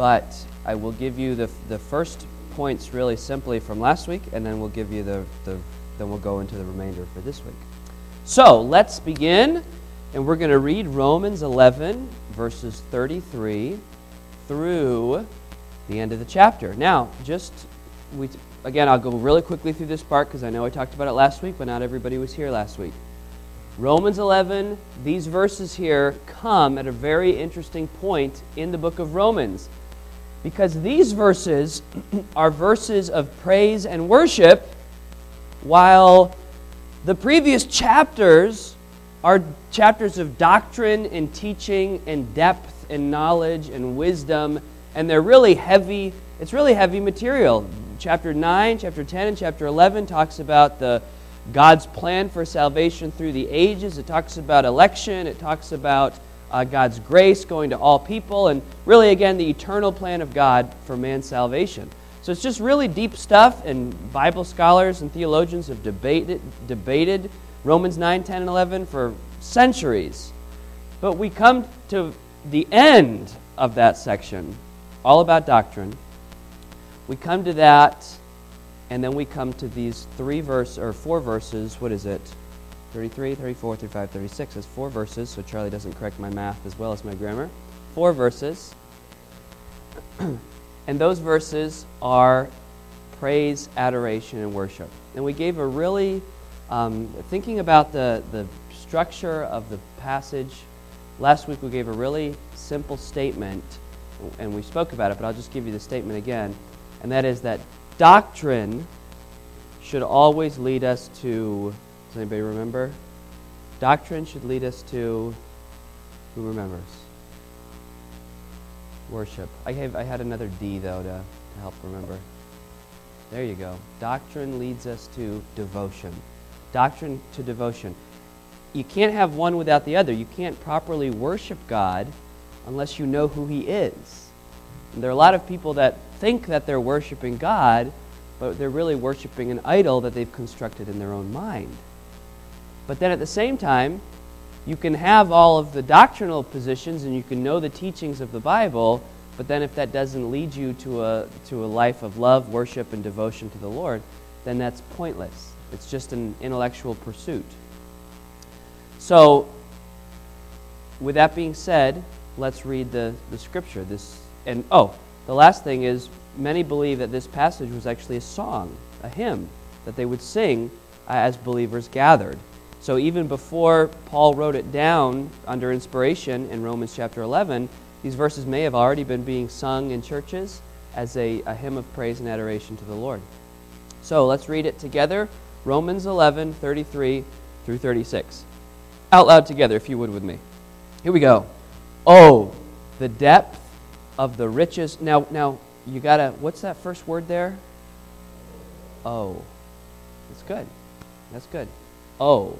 but I will give you the first points really simply from last week, and then we'll give you then we'll go into the remainder for this week. So let's begin, and we're going to read Romans 11, verses 33 through the end of the chapter. Now, again, I'll go really quickly through this part because I know I talked about it last week, but not everybody was here last week. Romans 11, these verses here come at a very interesting point in the book of Romans, because these verses are verses of praise and worship, while the previous chapters are chapters of doctrine and teaching and depth and knowledge and wisdom, and they're really heavy. It's really heavy material. Chapter 9, chapter 10, and chapter 11 talks about God's plan for salvation through the ages. It talks about election. It talks about God's grace going to all people, and really, again, the eternal plan of God for man's salvation. So it's just really deep stuff, and Bible scholars and theologians have debated Romans 9, 10, and 11 for centuries. But we come to the end of that section, all about doctrine. We come to that, and then we come to these four verses. What is it? 33, 34, 35, 36. That's 4 verses, so Charlie doesn't correct my math as well as my grammar. 4 verses. And those verses are praise, adoration, and worship. And we gave a really, thinking about the structure of the passage, last week we gave a really simple statement, and we spoke about it, but I'll just give you the statement again, and that is that doctrine should always lead us to, does anybody remember? Doctrine should lead us to, who remembers? Worship. I had another D, though, to help remember. There you go. Doctrine leads us to devotion. Doctrine to devotion. You can't have one without the other. You can't properly worship God unless you know who He is. And there are a lot of people that think that they're worshiping God, but they're really worshiping an idol that they've constructed in their own mind. But then at the same time, you can have all of the doctrinal positions and you can know the teachings of the Bible, but then if that doesn't lead you to a life of love, worship, and devotion to the Lord, then that's pointless. It's just an intellectual pursuit. So, with that being said, let's read the scripture. The last thing is, many believe that this passage was actually a song, a hymn, that they would sing as believers gathered. So even before Paul wrote it down under inspiration in Romans chapter 11, these verses may have already been being sung in churches as a hymn of praise and adoration to the Lord. So let's read it together, Romans 11, 33 through 36. Out loud together, if you would with me. Here we go. Oh, the depth of the riches. Now you gotta, what's that first word there? Oh. That's good. That's good. Oh.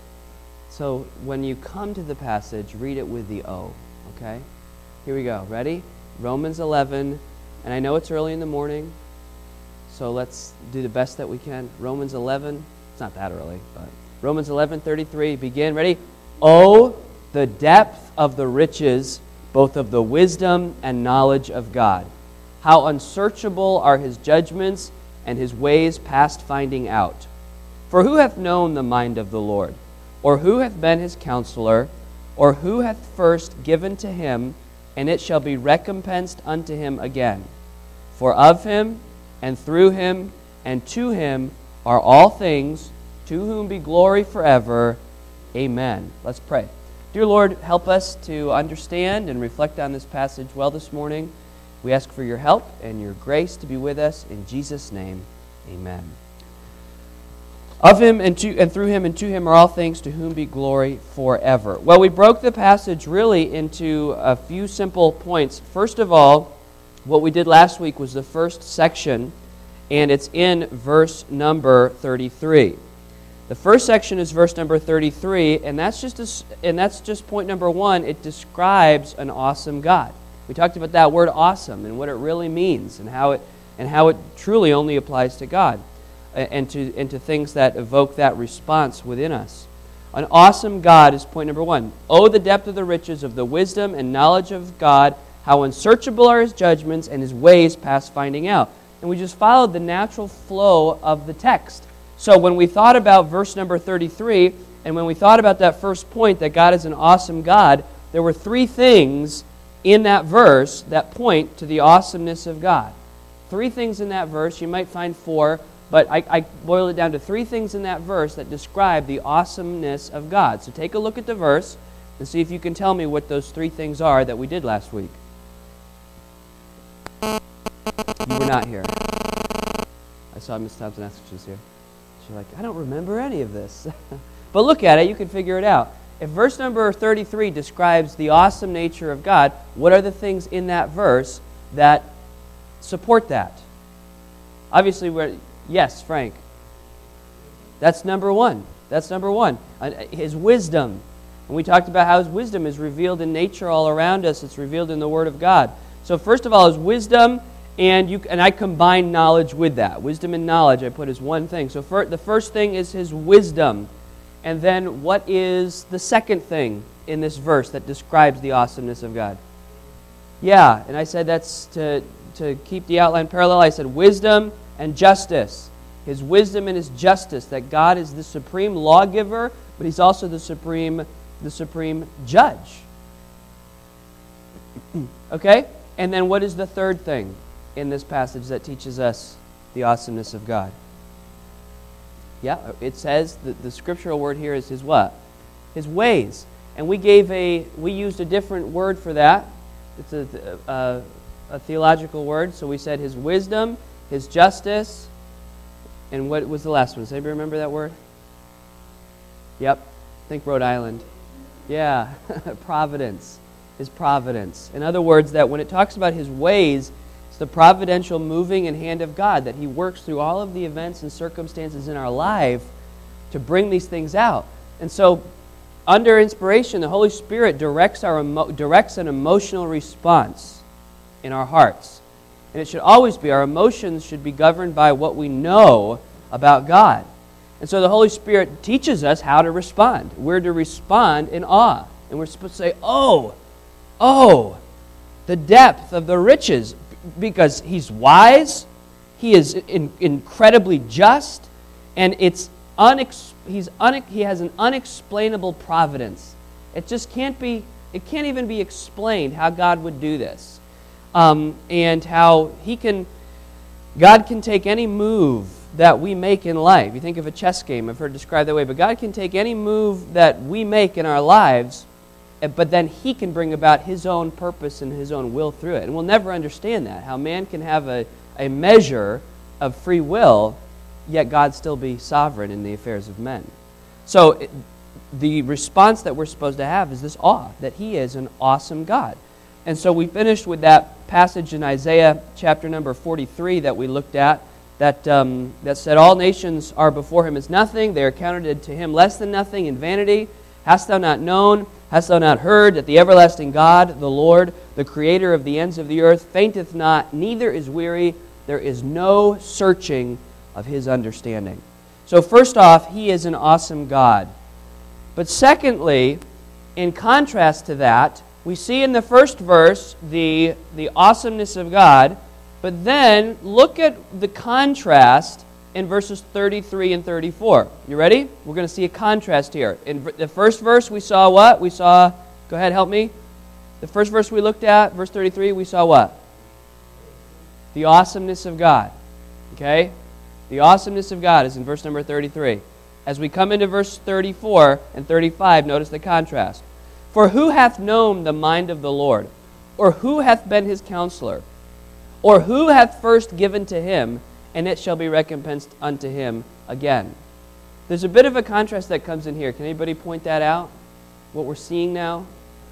So when you come to the passage, read it with the O, okay? Here we go. Ready? Romans 11, and I know it's early in the morning, so let's do the best that we can. Romans 11, it's not that early, but Romans 11:33, begin. Ready? Oh, the depth of the riches, both of the wisdom and knowledge of God. How unsearchable are His judgments and His ways past finding out. For who hath known the mind of the Lord? Or who hath been His counselor? Or who hath first given to Him, and it shall be recompensed unto Him again? For of Him, and through Him, and to Him are all things, to whom be glory forever. Amen. Let's pray. Dear Lord, help us to understand and reflect on this passage well this morning. We ask for your help and your grace to be with us. In Jesus' name, amen. Of Him and through Him and to Him are all things, to whom be glory forever. Well, we broke the passage really into a few simple points. First of all, what we did last week was the first section, and it's in verse number 33. The first section is verse number 33, and that's just point number 1. It describes an awesome God. We talked about that word awesome and what it really means and how it truly only applies to God and to things that evoke that response within us. An awesome God is point number 1. Oh, the depth of the riches of the wisdom and knowledge of God. How unsearchable are his judgments, and his ways past finding out. And we just followed the natural flow of the text. So when we thought about verse number 33, and when we thought about that first point, that God is an awesome God, there were three things in that verse that point to the awesomeness of God. Three things in that verse. You might find four, but I boil it down to three things in that verse that describe the awesomeness of God. So take a look at the verse and see if you can tell me what those three things are that we did last week. You were not here. I saw Miss Thompson ask if she's here. She's like, I don't remember any of this. But look at it, you can figure it out. If verse number 33 describes the awesome nature of God, what are the things in that verse that support that? Obviously, yes, Frank. That's number one. That's number one. His wisdom. And we talked about how his wisdom is revealed in nature all around us. It's revealed in the Word of God. So first of all, his wisdom, and I combine knowledge with that. Wisdom and knowledge I put as one thing. So the first thing is his wisdom. And then what is the second thing in this verse that describes the awesomeness of God? Yeah, and I said that's to keep the outline parallel. I said wisdom and justice. His wisdom and his justice, that God is the supreme lawgiver, but he's also the supreme judge. Okay? And then what is the third thing in this passage that teaches us the awesomeness of God? Yeah, it says that the scriptural word here is his what? His ways. And we used a different word for that. It's a theological word. So we said his wisdom, his justice, and what was the last one? Does anybody remember that word? Yep, think Rhode Island. Yeah, providence. His providence. In other words, that when it talks about his ways, it's the providential moving and hand of God, that he works through all of the events and circumstances in our life to bring these things out. And so, under inspiration, the Holy Spirit directs an emotional response in our hearts. And it should always be, our emotions should be governed by what we know about God. And so the Holy Spirit teaches us how to respond. We're to respond in awe. And we're supposed to say, oh, the depth of the riches, because he's wise, he is incredibly just, and he has an unexplainable providence. It just can't even be explained how God would do this. And how God can take any move that we make in life. You think of a chess game, I've heard it described that way, but God can take any move that we make in our lives, but then he can bring about his own purpose and his own will through it. And we'll never understand that, how man can have a measure of free will, yet God still be sovereign in the affairs of men. So the response that we're supposed to have is this awe, that he is an awesome God. And so we finished with that passage in Isaiah chapter number 43 that we looked at, that said, all nations are before him as nothing, they are counted to him less than nothing in vanity. Hast thou not known, hast thou not heard, that the everlasting God, the Lord, the creator of the ends of the earth, fainteth not, neither is weary, there is no searching of his understanding. So first off, he is an awesome God. But secondly, in contrast to that, we see in the first verse the awesomeness of God, but then look at the contrast in verses 33 and 34. You ready? We're going to see a contrast here. In the first verse we saw what? Go ahead, help me. The first verse we looked at, verse 33, we saw what? The awesomeness of God. Okay? The awesomeness of God is in verse number 33. As we come into verse 34 and 35, notice the contrast. For who hath known the mind of the Lord? Or who hath been his counselor? Or who hath first given to him, and it shall be recompensed unto him again? There's a bit of a contrast that comes in here. Can anybody point that out? What we're seeing now?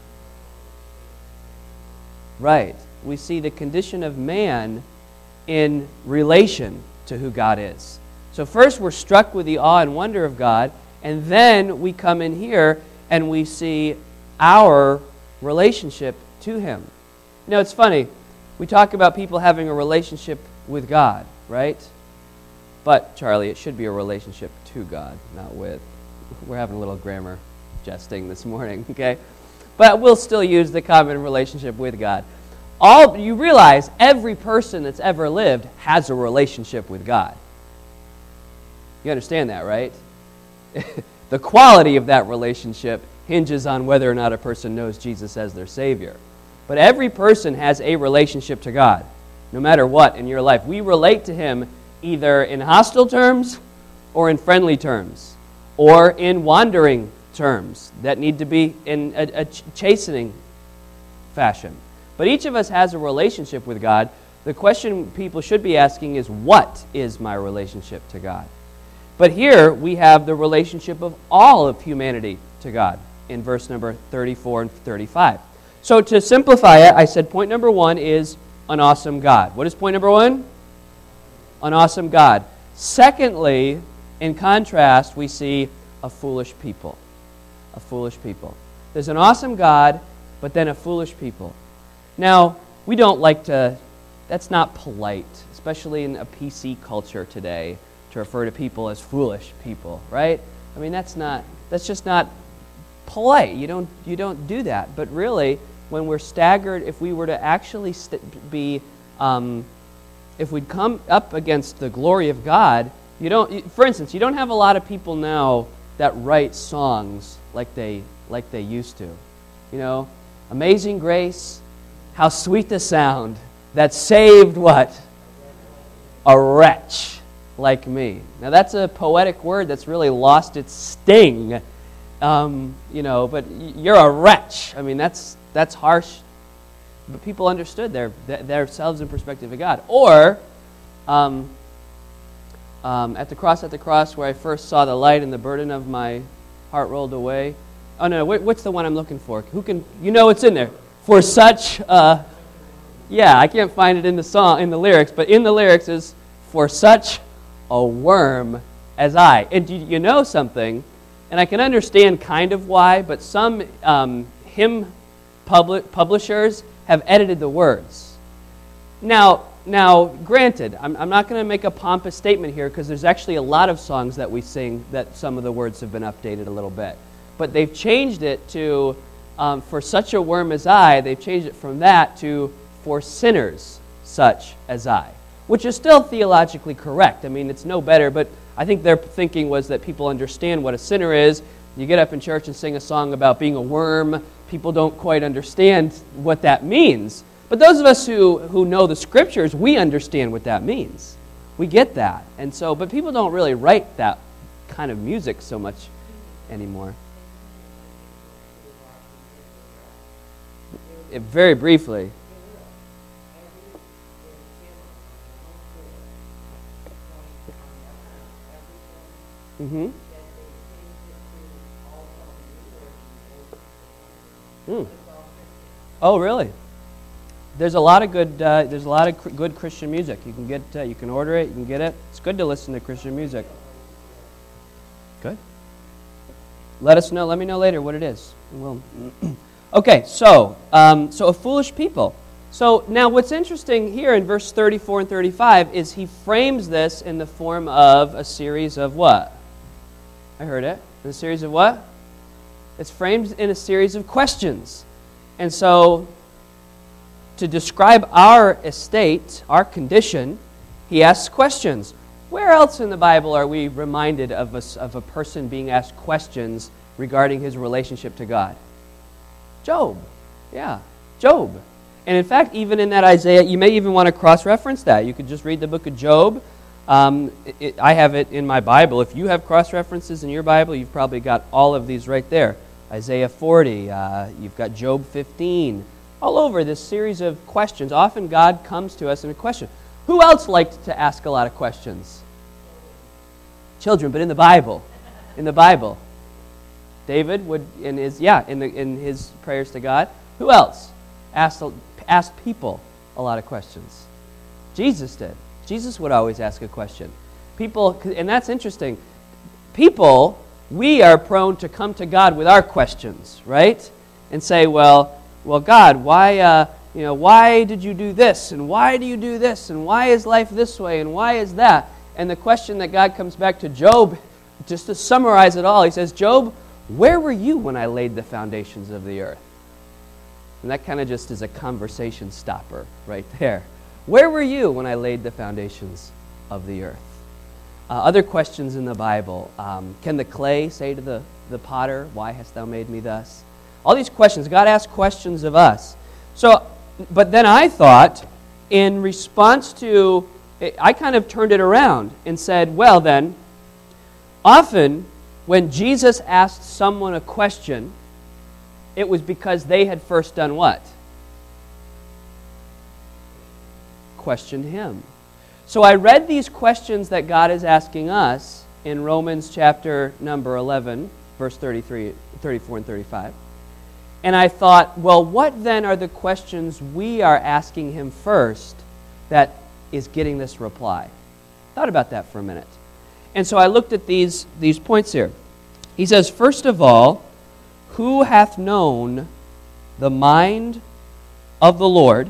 Right. We see the condition of man in relation to who God is. So first we're struck with the awe and wonder of God, and then we come in here and we see our relationship to him. You know, it's funny. We talk about people having a relationship with God, right? But, Charlie, it should be a relationship to God, not with. We're having a little grammar jesting this morning, okay? But we'll still use the common relationship with God. you realize every person that's ever lived has a relationship with God. You understand that, right? The quality of that relationship hinges on whether or not a person knows Jesus as their Savior. But every person has a relationship to God, no matter what in your life. We relate to Him either in hostile terms or in friendly terms, or in wandering terms that need to be in a chastening fashion. But each of us has a relationship with God. The question people should be asking is, what is my relationship to God? But here we have the relationship of all of humanity to God in verse number 34 and 35. So to simplify it, I said point number 1 is an awesome God. What is point number 1? An awesome God. Secondly, in contrast, we see a foolish people. A foolish people. There's an awesome God, but then a foolish people. Now, we don't like to, that's not polite, especially in a PC culture today, to refer to people as foolish people, right? I mean, that's just not polite. You don't do that. But really, when we're staggered, if we were to actually if we'd come up against the glory of God, for instance, you don't have a lot of people now that write songs like they used to. You know, Amazing Grace, how sweet the sound that saved what? A wretch like me. Now that's a poetic word that's really lost its sting. But you're a wretch. I mean, that's harsh. But people understood themselves in perspective of God. Or at the cross, where I first saw the light and the burden of my heart rolled away. Oh no, what's the one I'm looking for? Who can? It's in there. For such, I can't find it in the song, in the lyrics, but in the lyrics is for such a worm as I. And you know something, and I can understand kind of why, but some hymn publishers have edited the words. Now, granted, I'm not going to make a pompous statement here because there's actually a lot of songs that we sing that some of the words have been updated a little bit. But they've changed it to, for such a worm as I, they've changed it from that to for sinners such as I, which is still theologically correct. I mean, it's no better, but I think their thinking was that people understand what a sinner is. You get up in church and sing a song about being a worm. People don't quite understand what that means. But those of us who know the Scriptures, we understand what that means. We get that. And so, but people don't really write that kind of music so much anymore. Very briefly. Mm-hmm. Oh, really? There's a lot of good. Good Christian music. You can get. You can order it. You can get it. It's good to listen to Christian music. Good. Let us know. Let me know later what it is. We'll. Okay. So a foolish people. So now, what's interesting here in verse 34 and 35 is he frames this in the form of a series of what? I heard it. In a series of what? It's framed in a series of questions. And so, to describe our estate, our condition, he asks questions. Where else in the Bible are we reminded of a person being asked questions regarding his relationship to God? Job. Yeah, Job. And in fact, even in that Isaiah, you may even want to cross-reference that. You could just read the book of Job. I have it in my Bible. If you have cross-references in your Bible, you've probably got all of these right there. Isaiah 40, you've got Job 15. All over this series of questions. Often God comes to us in a question. Who else liked to ask a lot of questions? Children, but in the Bible. In the Bible. David would, in his prayers to God. Who else asked people a lot of questions? Jesus did. Jesus would always ask a question. People, and that's interesting. People, we are prone to come to God with our questions, right? And say, well, God, why did you do this? And why do you do this? And why is life this way? And why is that? And the question that God comes back to Job, just to summarize it all, he says, Job, where were you when I laid the foundations of the earth? And that kind of just is a conversation stopper right there. Where were you when I laid the foundations of the earth? Other questions in the Bible. Can the clay say to the potter, why hast thou made me thus? All these questions. God asks questions of us. So, but then I thought, in response to, I kind of turned it around and said, well then, often when Jesus asked someone a question, it was because they had first done what? Questioned him. So I read these questions that God is asking us in Romans chapter number 11, verse 34 and 35. And I thought, well, what then are the questions we are asking him first that is getting this reply? Thought about that for a minute. And so I looked at these points here. He says, first of all, who hath known the mind of the Lord?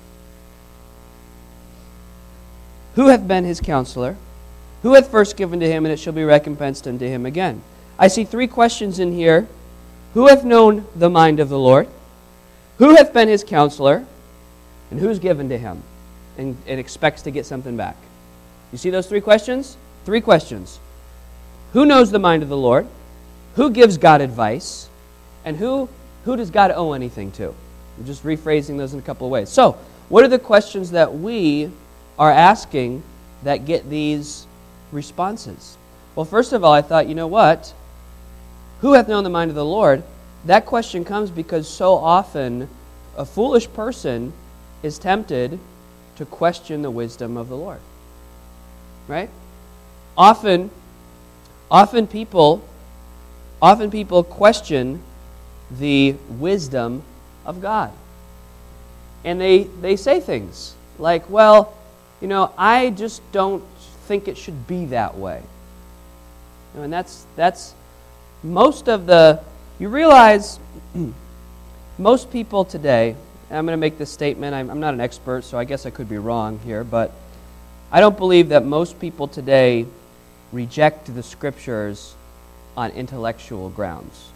Who hath been his counselor? Who hath first given to him, and it shall be recompensed unto him again? I see three questions in here. Who hath known the mind of the Lord? Who hath been his counselor? And who's given to him and expects to get something back? You see those three questions? Three questions. Who knows the mind of the Lord? Who gives God advice? And who does God owe anything to? I'm just rephrasing those in a couple of ways. So, what are the questions that we are asking that get these responses? Well, first of all, I thought, you know what? Who hath known the mind of the Lord? That question comes because so often a foolish person is tempted to question the wisdom of the Lord. Right? Often people question the wisdom of God. And they say things like, well, you know, I just don't think it should be that way. You know, and that's most of the, you realize most people today, and I'm going to make this statement, I'm not an expert, so I guess I could be wrong here, but I don't believe that most people today reject the Scriptures on intellectual grounds.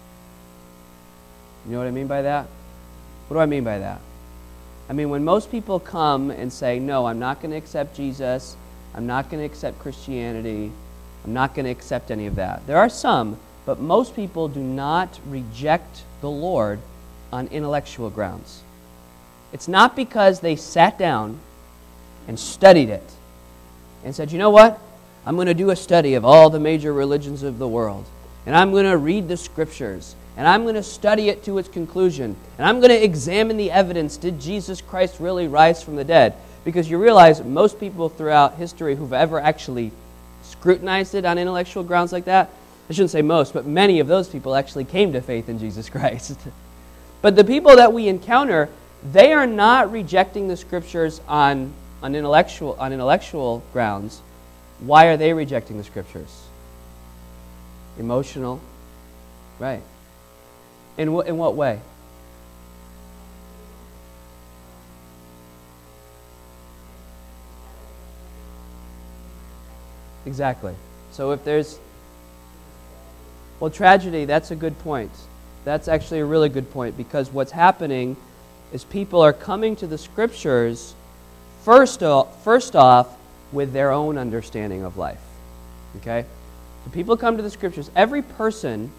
You know what I mean by that? What do I mean by that? I mean, when most people come and say, no, I'm not going to accept Jesus, I'm not going to accept Christianity, I'm not going to accept any of that. There are some, but most people do not reject the Lord on intellectual grounds. It's not because they sat down and studied it and said, you know what? I'm going to do a study of all the major religions of the world, and I'm going to read the Scriptures, and I'm going to study it to its conclusion, and I'm going to examine the evidence. Did Jesus Christ really rise from the dead? Because you realize most people throughout history who've ever actually scrutinized it on intellectual grounds like that, I shouldn't say most, but many of those people actually came to faith in Jesus Christ. But the people that we encounter, they are not rejecting the Scriptures on intellectual grounds. Why are they rejecting the Scriptures? Emotional. Right. In what way? Exactly. So if there's... Well, tragedy, that's a good point. That's actually a really good point, because what's happening is people are coming to the Scriptures first off with their own understanding of life. Okay? So people come to the Scriptures. Every person,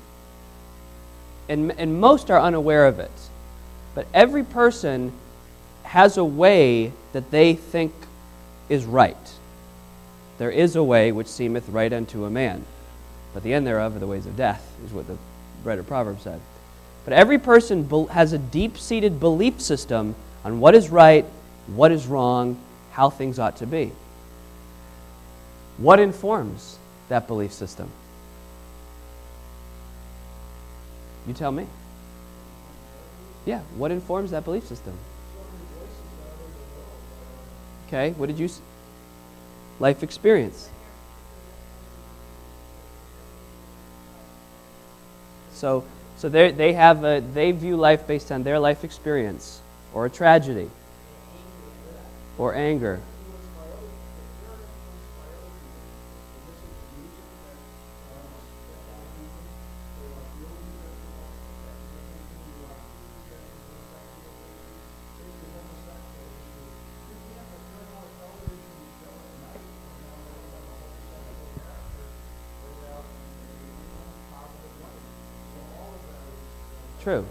and most are unaware of it, but every person has a way that they think is right. There is a way which seemeth right unto a man, but the end thereof are the ways of death, is what the writer of Proverbs said. But every person has a deep-seated belief system on what is right, what is wrong, how things ought to be. What informs that belief system? You tell me. Yeah, what informs that belief system? Okay, what did you say? Life experience. So they view life based on their life experience, or a tragedy, or anger. True.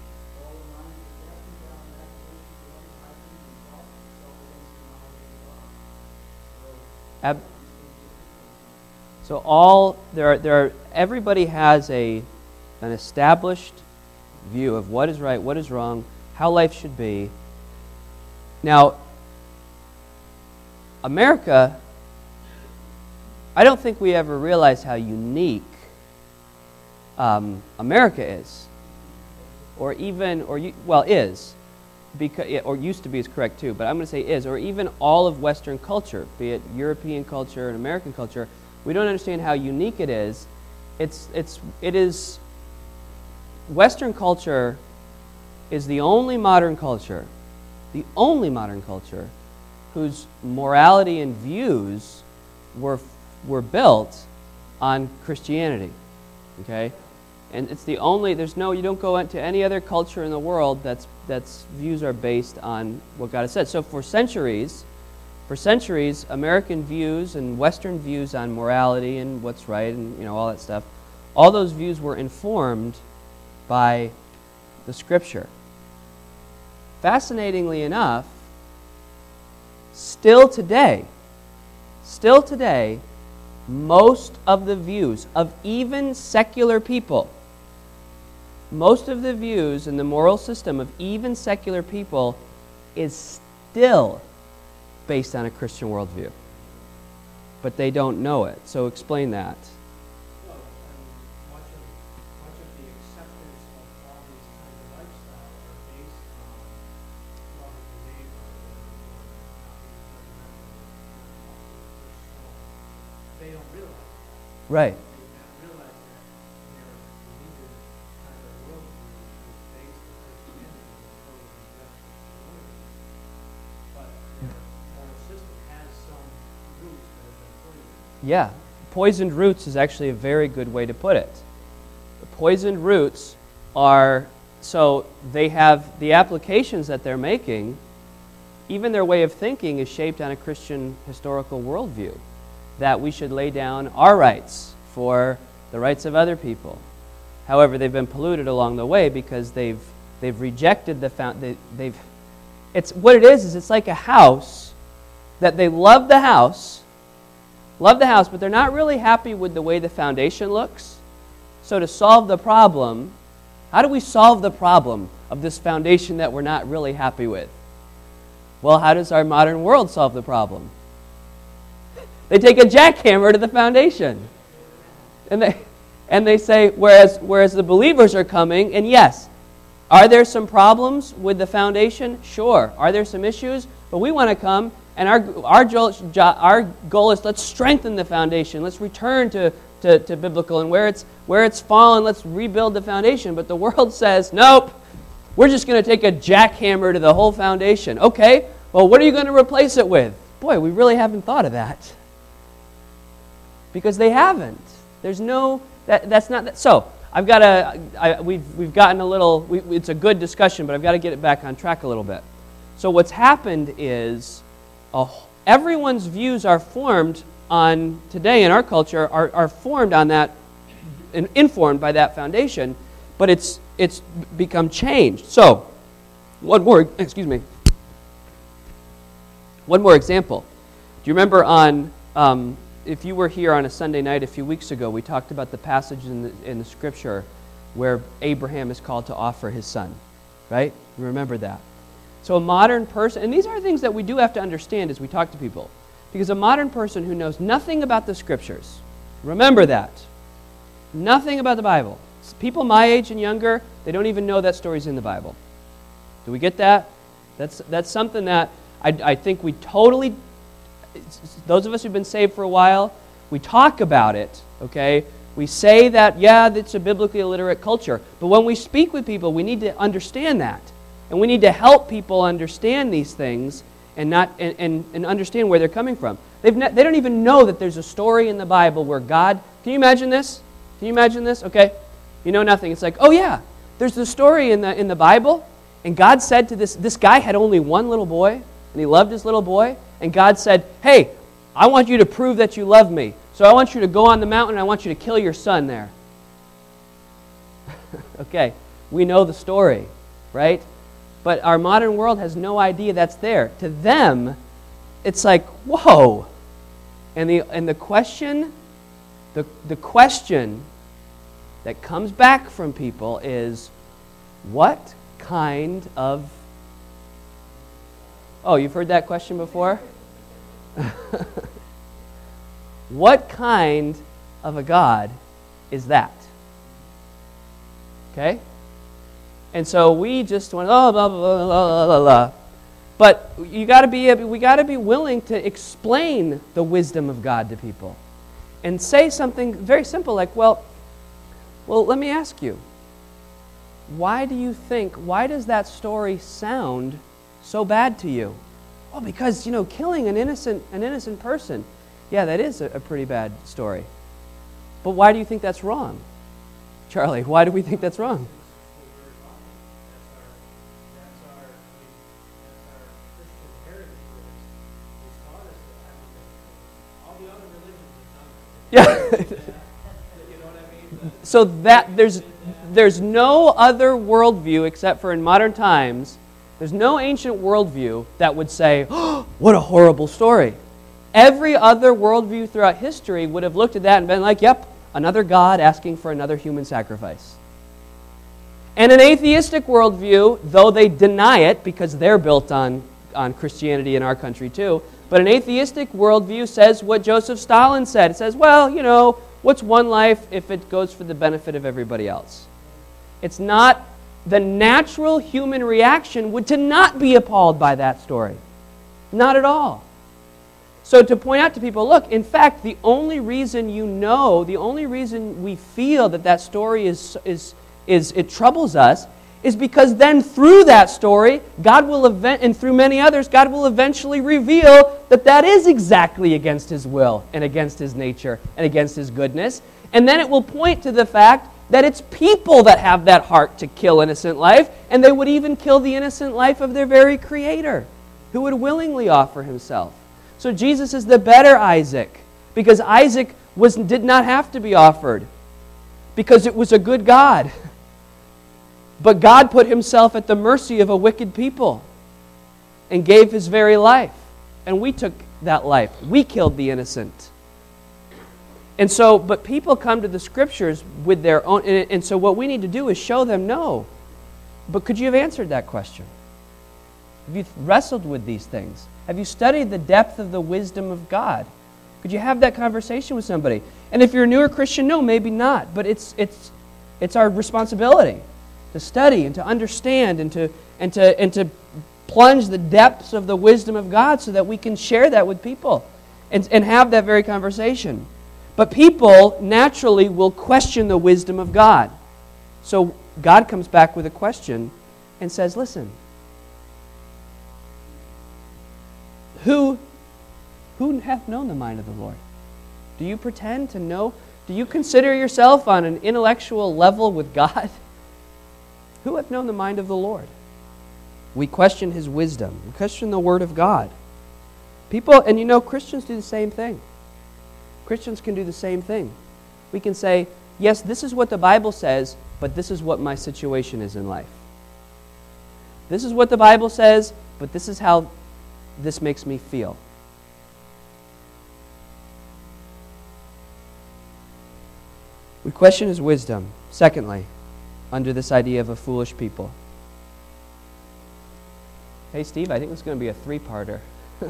So everybody has an established view of what is right, what is wrong, how life should be. Now, America, I don't think we ever realized how unique America is, is, because, or used to be is correct too, but I'm going to say is, or even all of Western culture, be it European culture and American culture. We don't understand how unique it is. It is. Western culture is the only modern culture whose morality and views were built on Christianity. Okay, and it's the only. You don't go into any other culture in the world that's views are based on what God has said. So for centuries, American views and Western views on morality and what's right and all that stuff, all those views were informed by the Scripture. Fascinatingly enough, still today, most of the views of even secular people, most of the views in the moral system of even secular people is still based on a Christian worldview. But they don't know it. So explain that. Well, much of the acceptance of all these kinds of lifestyle are based on loving the neighbor and they don't realize that. Right. They don't realize that their believers kind of worldview is based on Christianity and totally rejects Christianity. But their moral system has some roots that have been poisoned. Yeah. Poisoned roots is actually a very good way to put it. The poisoned roots they have the applications that they're making, even their way of thinking is shaped on a Christian historical worldview, that we should lay down our rights for the rights of other people. However, they've been polluted along the way because they've rejected it's what it is it's like a house that they love the house, but they're not really happy with the way the foundation looks. So to solve the problem, how do we solve the problem of this foundation that we're not really happy with? Well, how does our modern world solve the problem? They take a jackhammer to the foundation. And they say, whereas the believers are coming, and yes, are there some problems with the foundation? Sure. Are there some issues? But we want to come, and our goal is let's strengthen the foundation. Let's return to biblical, and where it's fallen, let's rebuild the foundation. But the world says, nope, we're just going to take a jackhammer to the whole foundation. Okay, well, what are you going to replace it with? Boy, we really haven't thought of that. Because they haven't. There's no, that's not that. So, we've gotten a little, it's a good discussion, but I've got to get it back on track a little bit. So what's happened is everyone's views are formed on, today in our culture, are formed on that, and informed by that foundation, but it's become changed. So, one more example. Do you remember if you were here on a Sunday night a few weeks ago, we talked about the passage in the Scripture where Abraham is called to offer his son, right? You remember that. So a modern person, and these are things that we do have to understand as we talk to people, because a modern person who knows nothing about the Scriptures, remember that, nothing about the Bible. People my age and younger, they don't even know that story's in the Bible. Do we get that? That's something that I think we totally, those of us who've been saved for a while, we talk about it, okay? We say that, yeah, it's a biblically illiterate culture. But when we speak with people, we need to understand that. And we need to help people understand these things and understand where they're coming from. They don't even know that there's a story in the Bible where God... Can you imagine this? Okay. You know nothing. It's like, oh yeah, there's the story in the Bible, and God said to this guy had only one little boy, and he loved his little boy, and God said, hey, I want you to prove that you love me. So I want you to go on the mountain and I want you to kill your son there. Okay. we know the story, right? But our modern world has no idea that's there. To them, it's like, whoa. And the question that comes back from people is, what kind of... Oh, you've heard that question before? What kind of a God is that? Okay? And so we just went, oh, blah, blah, blah, blah, blah, blah. But we got to be willing to explain the wisdom of God to people. And say something very simple like, well, let me ask you. Why does that story sound so bad to you? Oh, because, killing an innocent person. Yeah, that is a pretty bad story. But why do you think that's wrong? Charlie, why do we think that's wrong? Yeah. So that there's no other worldview except for in modern times. There's no ancient worldview that would say, oh, what a horrible story. Every other worldview throughout history would have looked at that and been like, yep, another God asking for another human sacrifice. And an atheistic worldview, though they deny it because they're built on Christianity in our country too, but an atheistic worldview says what Joseph Stalin said. It says, well, what's one life if it goes for the benefit of everybody else? It's not, the natural human reaction would to not be appalled by that story. Not at all. So to point out to people, look, in fact, the only reason the only reason we feel that story is it troubles us is because then through that story, God will and through many others, God will eventually reveal that is exactly against His will and against His nature and against His goodness. And then it will point to the fact that it's people that have that heart to kill innocent life, and they would even kill the innocent life of their very Creator, who would willingly offer Himself. So Jesus is the better Isaac, because Isaac did not have to be offered, because it was a good God. But God put Himself at the mercy of a wicked people and gave His very life. And we took that life. We killed the innocent. And so, but people come to the Scriptures with their own, and so what we need to do is show them, no. But could you have answered that question? Have you wrestled with these things? Have you studied the depth of the wisdom of God? Could you have that conversation with somebody? And if you're a newer Christian, no, maybe not. But it's our responsibility to study and to understand and to plunge the depths of the wisdom of God so that we can share that with people and have that very conversation. But people naturally will question the wisdom of God. So God comes back with a question and says, listen, who hath known the mind of the Lord? Do you pretend to know? Do you consider yourself on an intellectual level with God? Who hath known the mind of the Lord? We question His wisdom. We question the Word of God. People, and Christians do the same thing. Christians can do the same thing. We can say, yes, this is what the Bible says, but this is what my situation is in life. This is what the Bible says, but this is how this makes me feel. We question His wisdom. Secondly, under this idea of a foolish people. Hey, Steve, I think this is going to be a three-parter.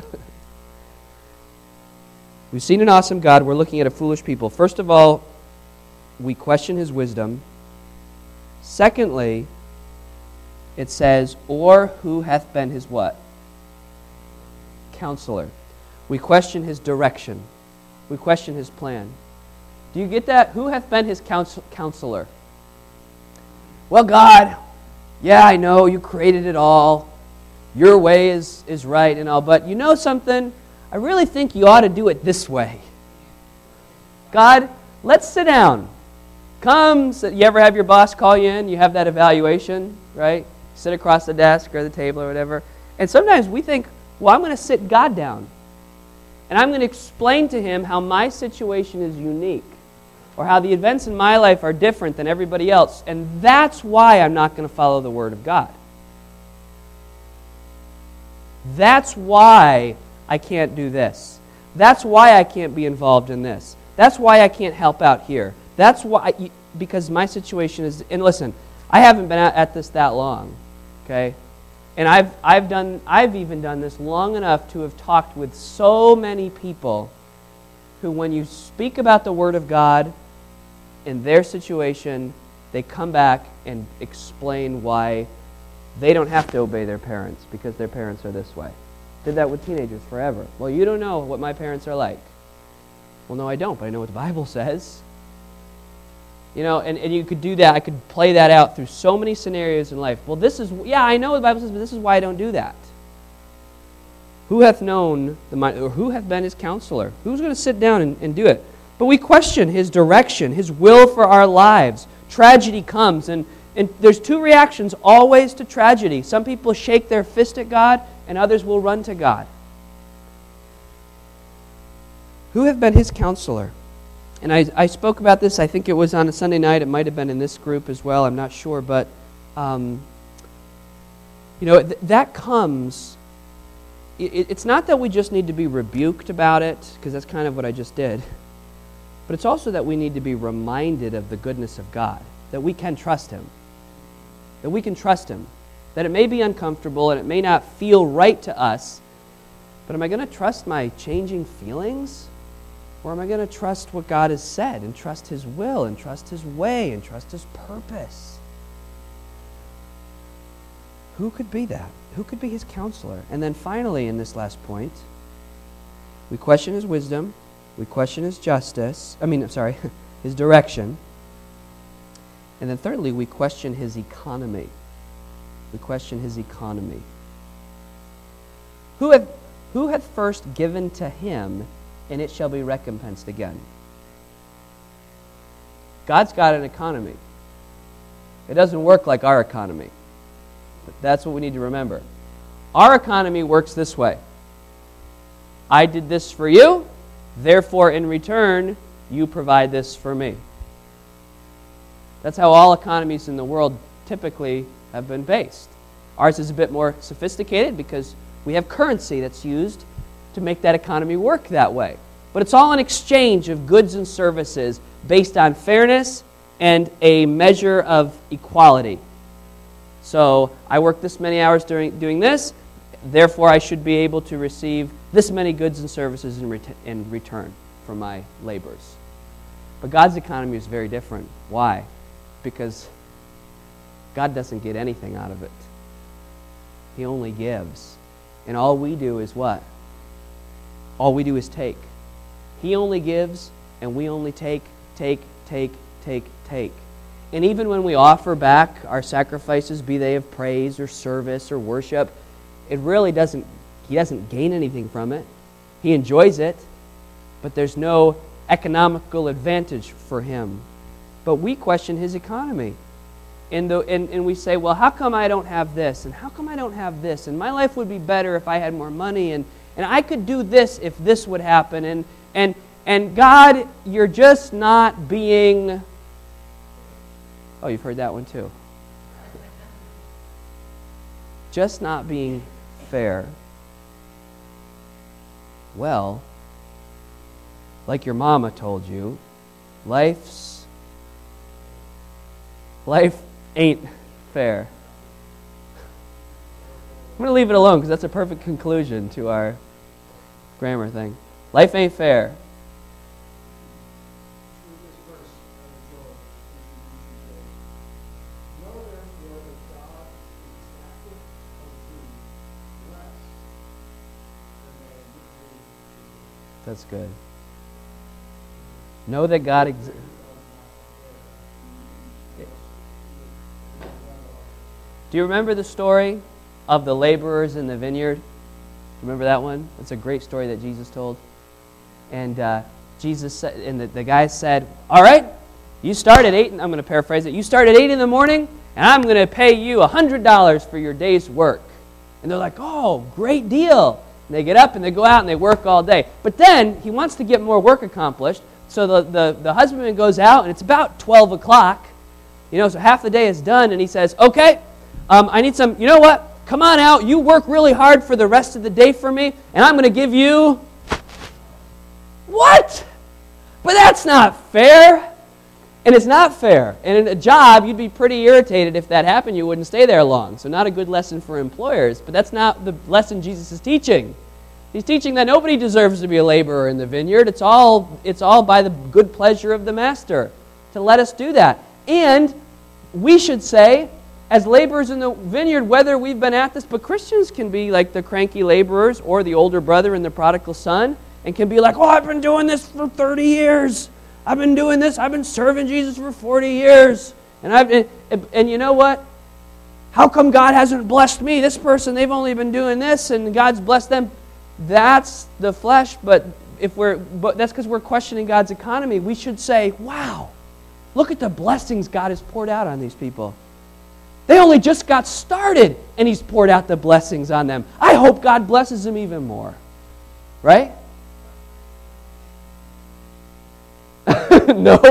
We've seen an awesome God. We're looking at a foolish people. First of all, we question His wisdom. Secondly, it says, or who hath been His what? Counselor. We question His direction. We question His plan. Do you get that? Who hath been His counselor? Well, God, yeah, I know you created it all. Your way is right and all, but you know something? I really think you ought to do it this way. God, let's sit down. Come, you ever have your boss call you in? You have that evaluation, right? Sit across the desk or the table or whatever. And sometimes we think, well, I'm going to sit God down. And I'm going to explain to Him how my situation is unique. or how the events in my life are different than everybody else, and that's why I'm not going to follow the Word of God. That's why I can't do this. That's why I can't be involved in this. That's why I can't help out here. That's why, because my situation is, and listen, I haven't been at this that long, okay? And I've even done this long enough to have talked with so many people who, when you speak about the Word of God in their situation, they come back and explain why they don't have to obey their parents because their parents are this way. Did that with teenagers forever. Well, you don't know what my parents are like. Well, no, I don't, but I know what the Bible says. You know, and you could do that. I could play that out through so many scenarios in life. Well, I know what the Bible says, but this is why I don't do that. Who hath known the mind, or who hath been his counselor? Who's going to sit down and do it? But we question his direction, his will for our lives. Tragedy comes, and there's two reactions always to tragedy. Some people shake their fist at God, and others will run to God. Who have been his counselor? And I spoke about this, I think it was on a Sunday night. It might have been in this group as well, I'm not sure. But, that comes... It's not that we just need to be rebuked about it, because that's kind of what I just did. But it's also that we need to be reminded of the goodness of God, that we can trust Him. That we can trust Him. That it may be uncomfortable and it may not feel right to us, but am I going to trust my changing feelings? Or am I going to trust what God has said and trust His will and trust His way and trust His purpose? Who could be that? Who could be His counselor? And then finally, in this last point, we question His wisdom, we question His His direction. And then thirdly, we question His economy. We question His economy. Who hath first given to Him, and it shall be recompensed again? God's got an economy. It doesn't work like our economy. That's what we need to remember. Our economy works this way. I did this for you, therefore in return, you provide this for me. That's how all economies in the world typically have been based. Ours is a bit more sophisticated because we have currency that's used to make that economy work that way. But it's all an exchange of goods and services based on fairness and a measure of equality. So I work this many hours doing this, therefore I should be able to receive this many goods and services in return for my labors. But God's economy is very different. Why? Because God doesn't get anything out of it. He only gives. And all we do is what? All we do is take. He only gives, and we only take. And even when we offer back our sacrifices, be they of praise or service or worship, it really doesn't, He doesn't gain anything from it. He enjoys it, but there's no economical advantage for Him. But we question His economy. And we say, well, how come I don't have this? And how come I don't have this? And my life would be better if I had more money. And I could do this if this would happen. And God, you're just not being... Oh, you've heard that one too. Just not being fair. Well, like your mama told you, life ain't fair. I'm going to leave it alone because that's a perfect conclusion to our grammar thing. Life ain't fair. That's good. Know that God exists. Do you remember the story of the laborers in the vineyard? Remember that one? It's a great story that Jesus told. And Jesus said, and the guy said, all right, you start at 8, and I'm going to paraphrase it. You start at 8 in the morning, and I'm going to pay you $100 for your day's work. And they're like, oh, great deal. And they get up and they go out and they work all day. But then he wants to get more work accomplished. So the husbandman goes out, and it's about 12 o'clock. So half the day is done, and he says, okay, I need some, you know what? Come on out. You work really hard for the rest of the day for me, and I'm going to give you... What? But that's not fair. And it's not fair. And in a job, you'd be pretty irritated if that happened. You wouldn't stay there long. So not a good lesson for employers. But that's not the lesson Jesus is teaching. He's teaching that nobody deserves to be a laborer in the vineyard. It's all by the good pleasure of the master to let us do that. And we should say, as laborers in the vineyard, whether we've been at this, but Christians can be like the cranky laborers or the older brother in the prodigal son, and can be like, oh, I've been doing this for 30 years. I've been doing this. I've been serving Jesus for 40 years. And you know what? How come God hasn't blessed me? This person, they've only been doing this, and God's blessed them. That's the flesh, but that's because we're questioning God's economy. We should say, wow, look at the blessings God has poured out on these people. They only just got started, and He's poured out the blessings on them. I hope God blesses them even more. Right? No?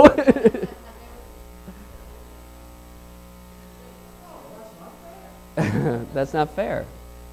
That's not fair.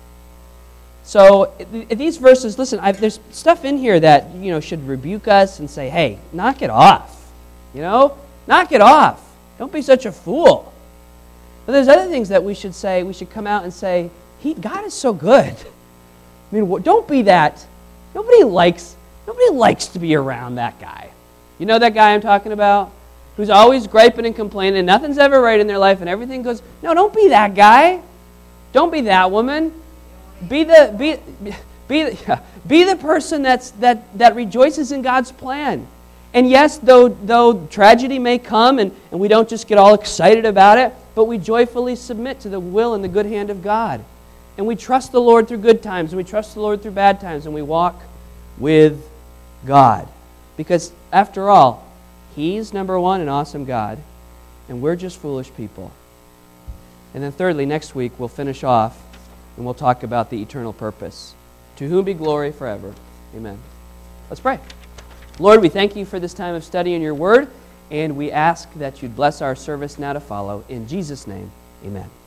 So these verses, listen, there's stuff in here that should rebuke us and say, hey, knock it off. Knock it off. Don't be such a fool. But there's other things that we should say. We should come out and say, God is so good. I mean, don't be that. Nobody likes to be around that guy. You know that guy I'm talking about? Who's always griping and complaining, and nothing's ever right in their life, and everything goes, no, don't be that guy. Don't be that woman. Be the person that rejoices in God's plan. And yes, though tragedy may come, and we don't just get all excited about it, but we joyfully submit to the will and the good hand of God. And we trust the Lord through good times, and we trust the Lord through bad times, and we walk with God. Because after all, He's number one, an awesome God, and we're just foolish people. And then thirdly, next week we'll finish off and we'll talk about the eternal purpose. To whom be glory forever. Amen. Let's pray. Lord, we thank You for this time of study in Your Word, and we ask that You'd bless our service now to follow. In Jesus' name, amen.